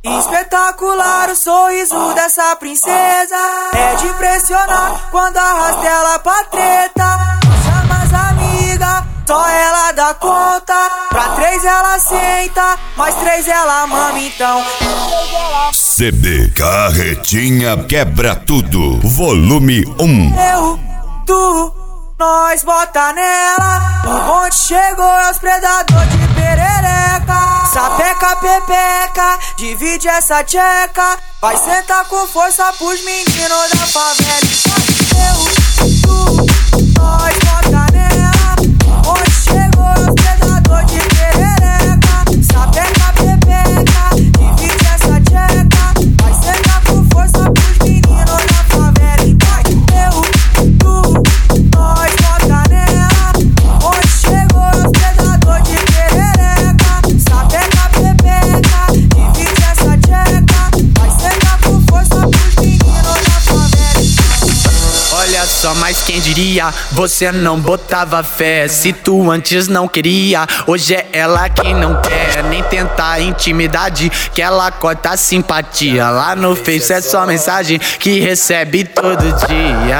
Espetacular o sorriso dessa princesa, é de impressionar quando arrasta ela pra treta. Chama as amigas, só ela dá conta. Pra 3 ela senta, mais 3 ela mama então. CD Carretinha Quebra Tudo, volume 1. Eu, tu, nós bota nela. O bonde chegou, é os predadores de perereca. Sapeca, pepeca, divide essa tcheca. Vai sentar com força pros meninos da favela. Eu, tu, nós bota nela. O bonde chegou, é os predadores de perereca. Sapeca, pepeca, divide essa tcheca. Vai sentar com força pros meninos da favela. Eu, tu, nós bota nela. Onde chegou os predadores de perereca. Sapeca, pepeca, divide essa tcheca. Vai sentar com força pros meninos da favela. Olha só, mas quem diria, você não botava fé. Se tu antes não queria, hoje é ela quem não quer nem tentar intimidade, que ela corta a simpatia. Lá no Face é só mensagem que recebe todo dia.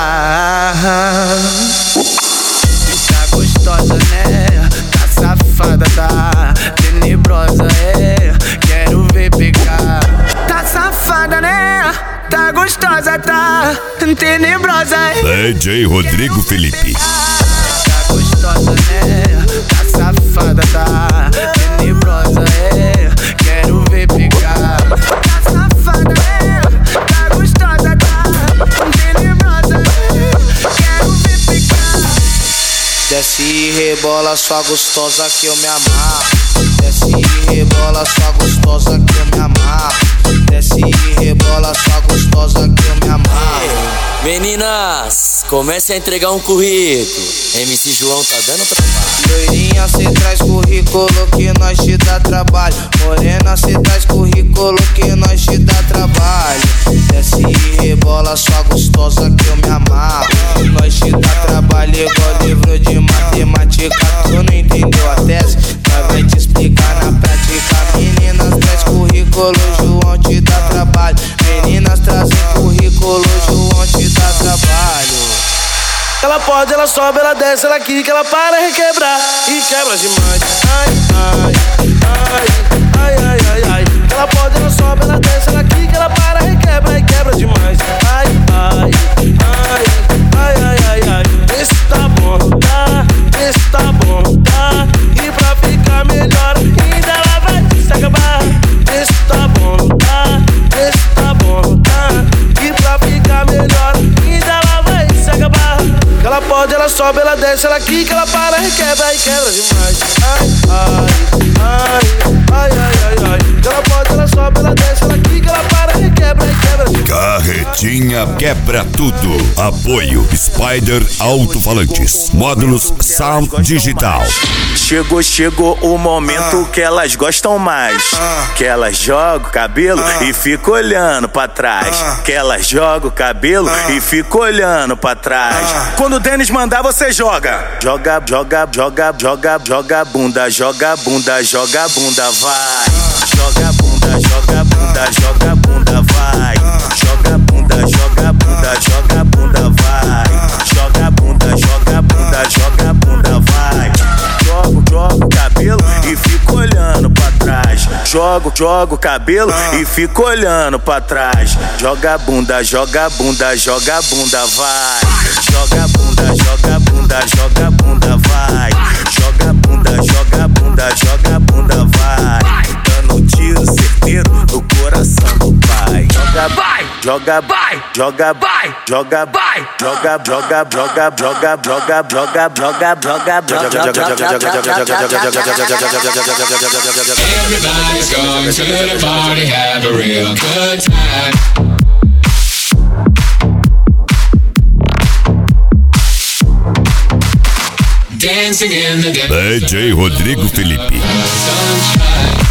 Tá gostosa, né? Tá safada, tá tenebrosa, é. Quero ver pegar. Tá safada, né? Tá gostosa, tá tenebrosa, é. DJ Rodrigo Felipe. Tá gostosa, né? Tá safada, tá tenebrosa, é. Quero ver pegar. Tá safada, né? Tá gostosa, tá tenebrosa, é. Quero ver pegar. Desce e rebola, sua gostosa que eu me amarro. Desce e rebola, sua gostosa que eu me amarro. Desce e rebola, sua gostosa que eu me amarro. Meninas, comece a entregar um currículo. MC João tá dando trabalho. Loirinha, cê traz currículo que nós te dá trabalho. Morena, cê traz currículo que nós te dá trabalho. Desce e rebola, sua gostosa que eu me amarro. Nós te dá trabalho igual livro de matemática. Tu não entendeu a tese? Nós vai te explicar na prática. Meninas, traz currículo, João te dá trabalho. Meninas, trazem currículo, João te dá trabalho. Ela pode, ela sobe, ela desce, ela quica, ela para requebrar e quebra demais. Ai, ai, ai, ai, ai, ai, ai. Ela pode, ela sobe, ela desce, ela quica, ela para requebra e quebra demais. Ai, ai, ai, ai, ai, ai, ai. Esse tá bom, tá? Esse tá bom, tá? E pra ficar melhor ainda ela vai se acabar. Esse tá bom, tá? Esse tá bom, tá? E pra ficar melhor ainda ela vai se acabar. Ela pode, ela sobe, ela desce, ela quica, ela para, requebra e quebra demais. Ai, ai, ai, ai, ai, ai, ai. Ela pode, ela sobe, ela desce, ela quica, ela para, requebra e quebra demais. Carretinha Quebra Tudo. Apoio Spider Alto-Falantes. Módulos Sound Digital. Chegou o momento que elas gostam mais. Que elas jogam o cabelo e ficam olhando pra trás. Que elas jogam o cabelo e ficam olhando pra trás. Quando o Denis mandar, você joga. Joga, joga, joga, joga, joga bunda, joga bunda, joga bunda, vai. Joga bunda, joga bunda, joga bunda, vai. Joga bunda, joga bunda, joga bunda, vai. Joga bunda, joga bunda, joga bunda, vai. Jogo o cabelo e fico olhando pra trás. Jogo o cabelo e fico olhando pra trás. Joga bunda, joga bunda, joga bunda, vai. Joga bunda, joga bunda, joga bunda, vai. Joga bunda, joga bunda, joga bunda, vai. Dando tiro certeiro no coração do pai. Joga, vai, joga, vai, joga, vai, joga, vai, joga, joga, joga, joga, joga, joga, joga, Everybody's going to the party, have a real good time. Dancing in the DJ Rodrigo Felipe. sunshine.